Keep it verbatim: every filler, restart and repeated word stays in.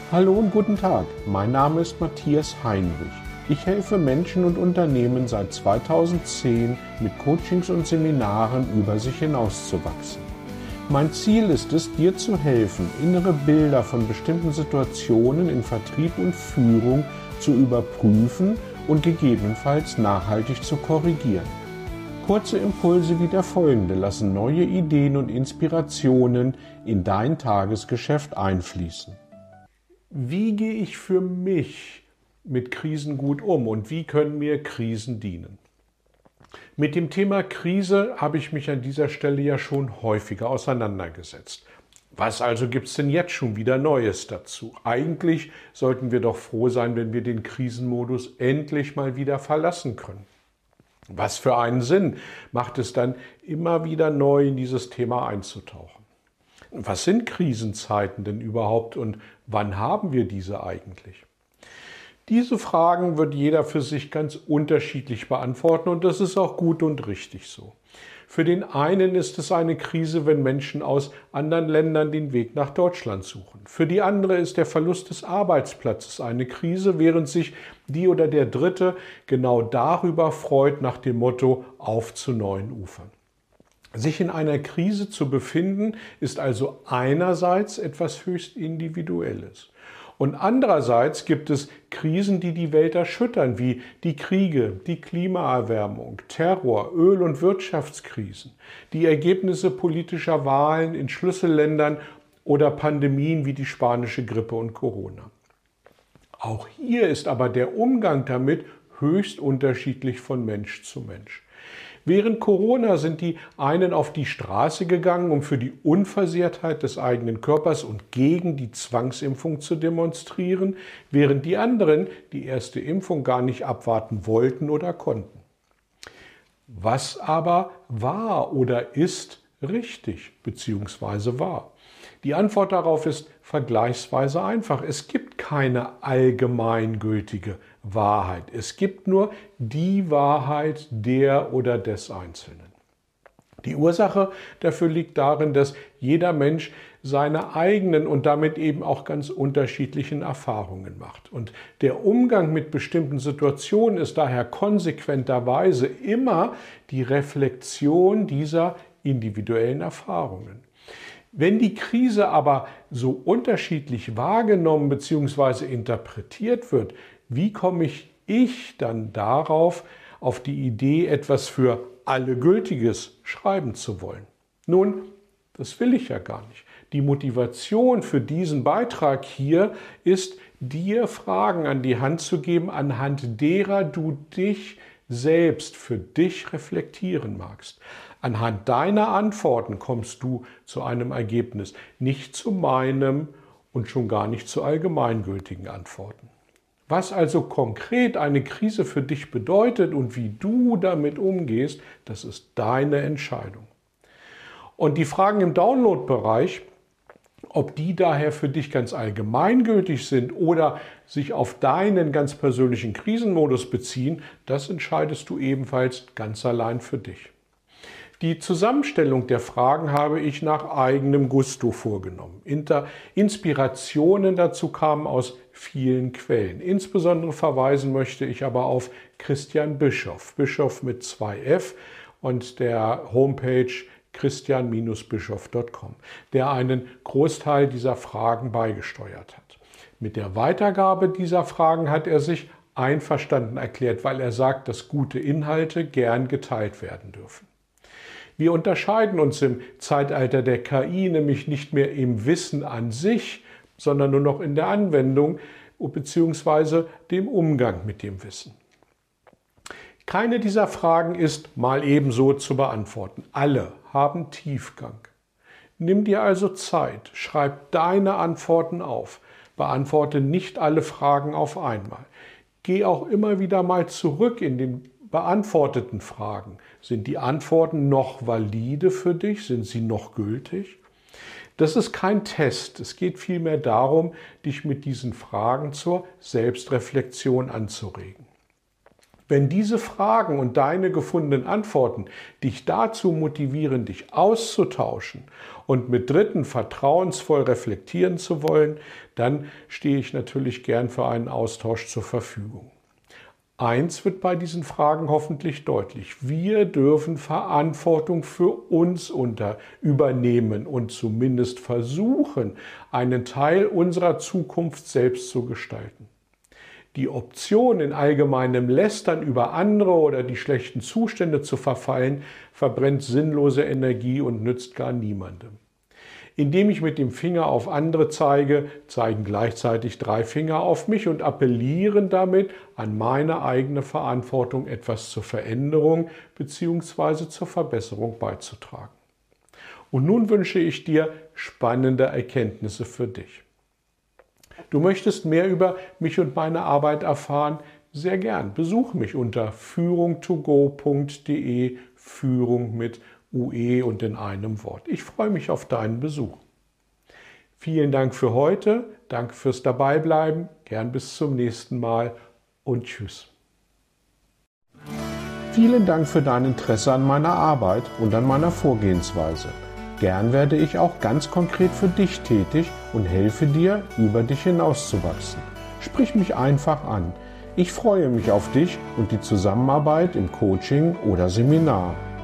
Hallo und guten Tag, mein Name ist Matthias Heinrich. Ich helfe Menschen und Unternehmen seit zweitausendzehn mit Coachings und Seminaren über sich hinauszuwachsen. Mein Ziel ist es, dir zu helfen, innere Bilder von bestimmten Situationen in Vertrieb und Führung zu überprüfen und gegebenenfalls nachhaltig zu korrigieren. Kurze Impulse wie der folgende lassen neue Ideen und Inspirationen in dein Tagesgeschäft einfließen. Wie gehe ich für mich mit Krisen gut um und wie können mir Krisen dienen? Mit dem Thema Krise habe ich mich an dieser Stelle ja schon häufiger auseinandergesetzt. Was also gibt es denn jetzt schon wieder Neues dazu? Eigentlich sollten wir doch froh sein, wenn wir den Krisenmodus endlich mal wieder verlassen können. Was für einen Sinn macht es dann, immer wieder neu in dieses Thema einzutauchen? Was sind Krisenzeiten denn überhaupt und wann haben wir diese eigentlich? Diese Fragen wird jeder für sich ganz unterschiedlich beantworten und das ist auch gut und richtig so. Für den einen ist es eine Krise, wenn Menschen aus anderen Ländern den Weg nach Deutschland suchen. Für die andere ist der Verlust des Arbeitsplatzes eine Krise, während sich die oder der Dritte genau darüber freut nach dem Motto auf zu neuen Ufern. Sich in einer Krise zu befinden, ist also einerseits etwas höchst Individuelles. Und andererseits gibt es Krisen, die die Welt erschüttern, wie die Kriege, die Klimaerwärmung, Terror, Öl- und Wirtschaftskrisen, die Ergebnisse politischer Wahlen in Schlüsselländern oder Pandemien wie die spanische Grippe und Corona. Auch hier ist aber der Umgang damit höchst unterschiedlich von Mensch zu Mensch. Während Corona sind die einen auf die Straße gegangen, um für die Unversehrtheit des eigenen Körpers und gegen die Zwangsimpfung zu demonstrieren, während die anderen die erste Impfung gar nicht abwarten wollten oder konnten. Was aber war oder ist richtig bzw. wahr? Die Antwort darauf ist vergleichsweise einfach. Es gibt keine allgemeingültige Wahrheit. Es gibt nur die Wahrheit der oder des Einzelnen. Die Ursache dafür liegt darin, dass jeder Mensch seine eigenen und damit eben auch ganz unterschiedlichen Erfahrungen macht. Und der Umgang mit bestimmten Situationen ist daher konsequenterweise immer die Reflexion dieser individuellen Erfahrungen. Wenn die Krise aber so unterschiedlich wahrgenommen bzw. interpretiert wird, wie komme ich, ich dann darauf, auf die Idee, etwas für alle Gültiges schreiben zu wollen? Nun, das will ich ja gar nicht. Die Motivation für diesen Beitrag hier ist, dir Fragen an die Hand zu geben, anhand derer du dich selbst für dich reflektieren magst. Anhand deiner Antworten kommst du zu einem Ergebnis, nicht zu meinem und schon gar nicht zu allgemeingültigen Antworten. Was also konkret eine Krise für dich bedeutet und wie du damit umgehst, das ist deine Entscheidung. Und die Fragen im Download-Bereich, ob die daher für dich ganz allgemeingültig sind oder sich auf deinen ganz persönlichen Krisenmodus beziehen, das entscheidest du ebenfalls ganz allein für dich. Die Zusammenstellung der Fragen habe ich nach eigenem Gusto vorgenommen. Inspirationen dazu kamen aus vielen Quellen. Insbesondere verweisen möchte ich aber auf Christian Bischoff, Bischoff mit zwei F und der Homepage christian Bindestrich bischoff Punkt com, der einen Großteil dieser Fragen beigesteuert hat. Mit der Weitergabe dieser Fragen hat er sich einverstanden erklärt, weil er sagt, dass gute Inhalte gern geteilt werden dürfen. Wir unterscheiden uns im Zeitalter der K I nämlich nicht mehr im Wissen an sich, sondern nur noch in der Anwendung bzw. dem Umgang mit dem Wissen. Keine dieser Fragen ist mal ebenso zu beantworten. Alle haben Tiefgang. Nimm dir also Zeit, schreib deine Antworten auf, beantworte nicht alle Fragen auf einmal. Geh auch immer wieder mal zurück in den beantworteten Fragen. Sind die Antworten noch valide für dich? Sind sie noch gültig? Das ist kein Test. Es geht vielmehr darum, dich mit diesen Fragen zur Selbstreflexion anzuregen. Wenn diese Fragen und deine gefundenen Antworten dich dazu motivieren, dich auszutauschen und mit Dritten vertrauensvoll reflektieren zu wollen, dann stehe ich natürlich gern für einen Austausch zur Verfügung. Eins wird bei diesen Fragen hoffentlich deutlich. Wir dürfen Verantwortung für uns unter übernehmen und zumindest versuchen, einen Teil unserer Zukunft selbst zu gestalten. Die Option, in allgemeinem Lästern über andere oder die schlechten Zustände zu verfallen, verbrennt sinnlose Energie und nützt gar niemandem. Indem ich mit dem Finger auf andere zeige, zeigen gleichzeitig drei Finger auf mich und appellieren damit an meine eigene Verantwortung, etwas zur Veränderung bzw. zur Verbesserung beizutragen. Und nun wünsche ich dir spannende Erkenntnisse für dich. Du möchtest mehr über mich und meine Arbeit erfahren? Sehr gern. Besuch mich unter führung to go punkt de, Führung mit U E und in einem Wort. Ich freue mich auf deinen Besuch. Vielen Dank für heute, danke fürs Dabeibleiben, gern bis zum nächsten Mal und tschüss. Vielen Dank für dein Interesse an meiner Arbeit und an meiner Vorgehensweise. Gern werde ich auch ganz konkret für dich tätig und helfe dir, über dich hinauszuwachsen. Sprich mich einfach an. Ich freue mich auf dich und die Zusammenarbeit im Coaching oder Seminar.